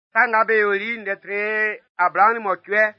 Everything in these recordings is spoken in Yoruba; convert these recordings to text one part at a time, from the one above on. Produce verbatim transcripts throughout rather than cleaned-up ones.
Tanga beoli netre Abraham motue.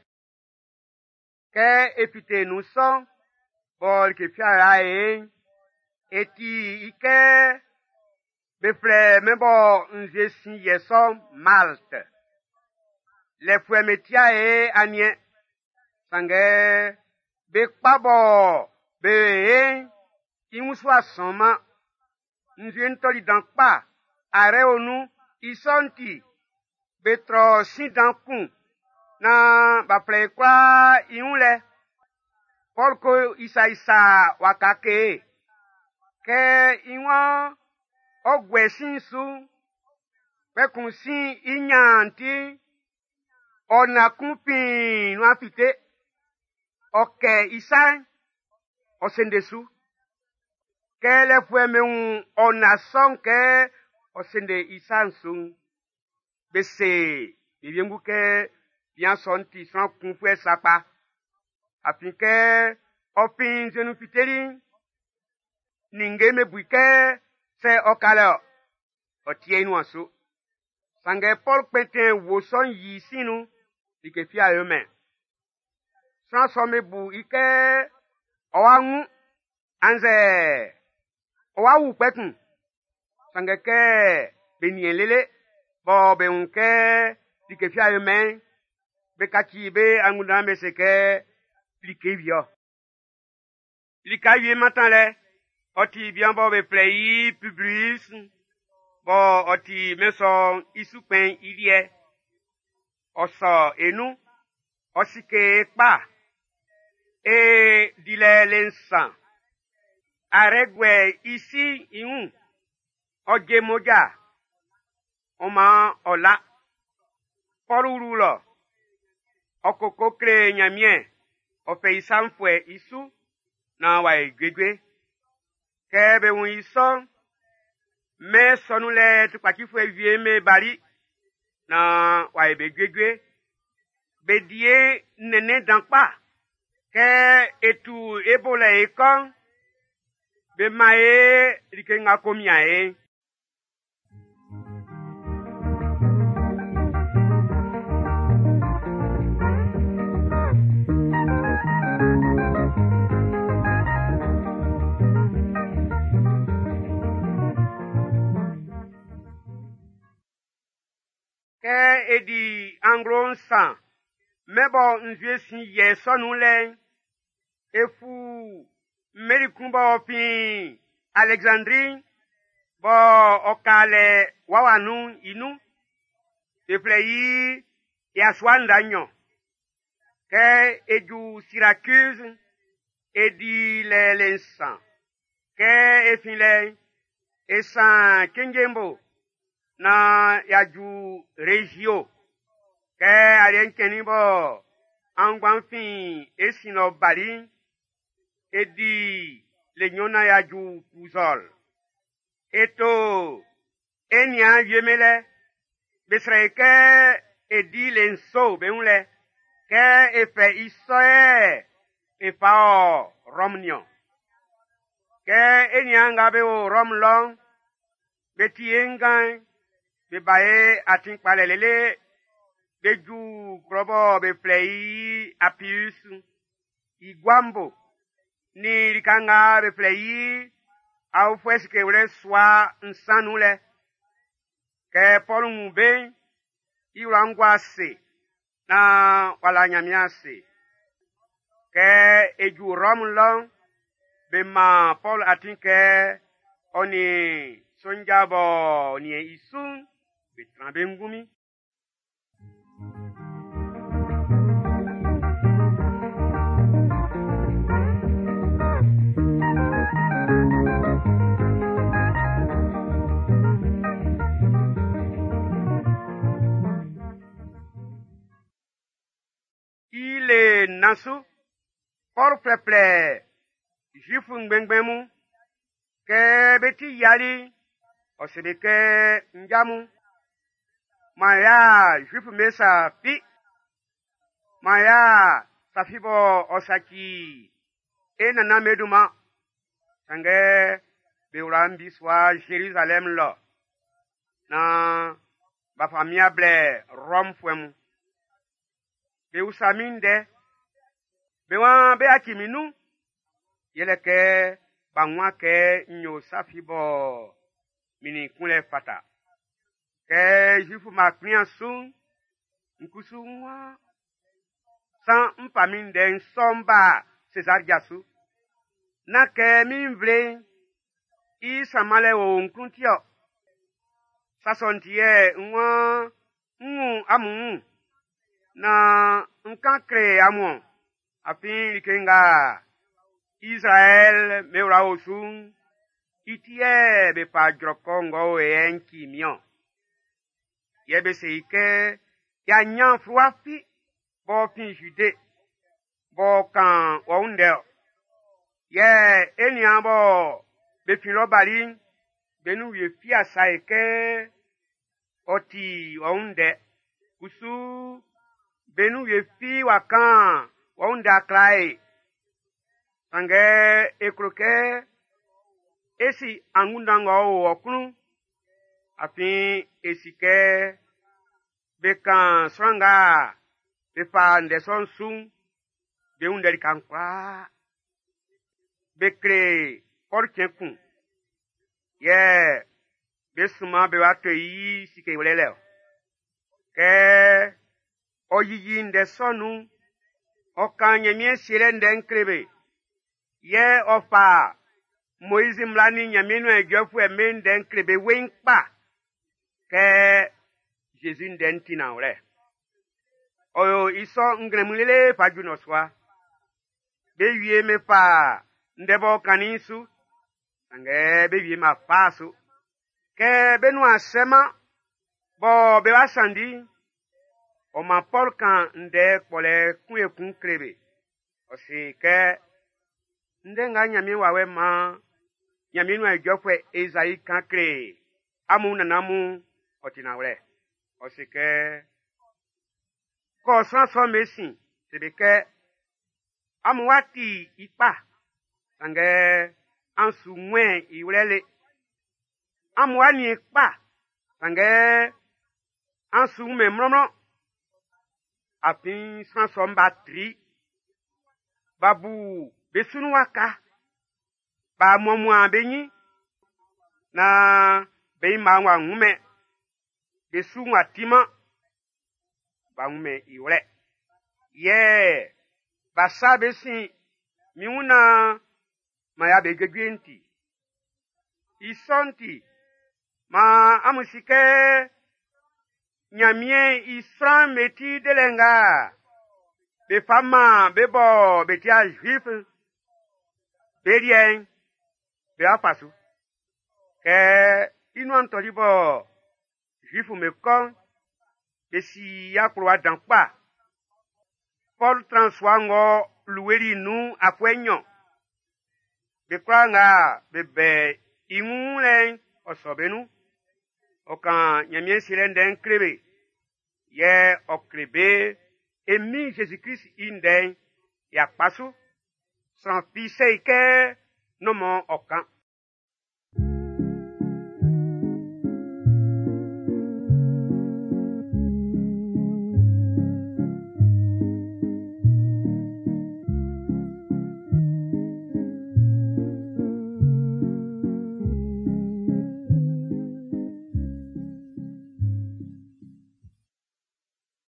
Ke epite nous son. Bol ke fiara e. Eti ike. Befle membo nje sin yeson Malte. Le fwe metia e anye. Sange. Be kpabo. Be e. Imuswa soma. Nje ntoli dankpa. Are onu. Isonti. Betro sin dankun. Na baple kwa iunle. Polko isa isa wakake. Ke iwan. Ogwe sinsu. Pekun sin inyanti. Ona kumpin nwafite. Oke isa. Osendesu. Ke le fwe me un ona son ke. Osende isa nsu. Bese. Bibiengu ke. Bien sonti son kunfwe sapa. Afin ke. Opin zenu fiteri. Ninge me buike. Se okale. Otie inu anso. Sange Paul penten woson yi sinu. Ike fia yume. San some bu ike. Owangu. Anze. Owawu petun. Sange ke. Benien lele. Bo be unke. Ike fia yume. Be kaki be angudan me seke. Plike vio. Lika yue matanle. Oti bien bo be plei Publius. Bo oti meson isupen ilie. Oso enu. Osike pa. E dile lensan. Aregwe isi iun. Oje moja. Oma ola. Poruru lo. Okoko kre nyamie. Ofe isanfwe isu. Na wa igwegwe. Kebe un ison. Me sonule tukakifwe vie me bari. Na wa ebe gwegwe. Bedie nene dankpa. Ke etu ebole ekon. Be mae like nga komia e. Ke edi angron san. Mebo nje sin ye sonu len. Efu merikumba opin Alexandrie. Bo okale wawanu inu. Efleyi yaswanda nyon. Ke edu Syracuse. Edi le lensan. Ke efin le. Esan kengembo. Na yaju regio. Ke arien kenibo. Angwan fin esino bari. Edi le nyona yaju puzol. Eto. Enya yemele. Besre ke edi lenso beunle. Ke efe isoe. Efa o romnyon. Ke enya ngabe o romlong. Beti engan. Be bae atin palelele. Beju krobo be plei apius. Iguambo. Ni rikanga be plei. Au fweske ule swa nsanule. Ke polu mube. Iwangwase. Na wala nyamiase. Ke eju romlong. Be ma pol atin ke. Oni sonjabo ni isun. Betrambe ngumi. Il est nasu. Por peple. Jifun bengbemu. Ke beti yali. Osebeke njamu. Maya jufu mesa pi. Maya safibo osaki. E nana meduma. Sange beurambi swa Jerusalem lo. Na ba famia ble rom fuemu be usaminde be wa be akiminu yele ke banwa ke nyo safibo mini kunle fata ke jifu ma krian sun nkusu nwa san mpaminde nsomba César Jasu na ke min vle i samale o nkuntio sasontie nwa nwu amu na nkankre amu afin likenga Israel meura osun itie be pa drokongo e enki mion yebe seike ya nyan fruafi bo fin jude bo kan wonde ye enian bo be fin lo bali benu ye fi asaike oti wonde kusu benu ye fi wakan wonde aklai ange ekroke esi angundango okunu afin esike bekan swanga befa ndeson sun be underi kankwa bekre korchenkun ye besuma be wato yi sike welele ke oyiyi ndesonu okanye mie sire ndenkrebe ye ofa Moïse mlani nyamenu ejofu eme ndenkrebe wenkpa ke Jésus ndentina ore oyo iso ngremulele pajunoswa be wie me pa ndebo kanisu ange be wie ma pasu ke benu asema bo be wasandi o ma Paul kan nde pole kun ekun krebe o si ke ndenga nyami wawe ma nyami nu ejofwe Ezai kan kre amu nanamu otinawre o si ke ko san so mesin sebeke amuwati ipa sange ansu nwe iwrele amuwani ipa sange ansu me mromo afin san so mbatri babu besunu waka ba momu abenyi na be ma wa ngume besu watima bangume iwre ye basa besi miuna maya begegenti isonti ma amusike nyamie isran meti delenga be fama bebo betia juif berien be apasu ke inu antolibo juif me kon besi yakroa dankpa Paul transwango luweri nu afwenyo bekwanga bebe imulen osobenu okan nyamie sirenden krebe ye okrebe emi Jésus-Christ inden yakpasu sans fise ke nomo okan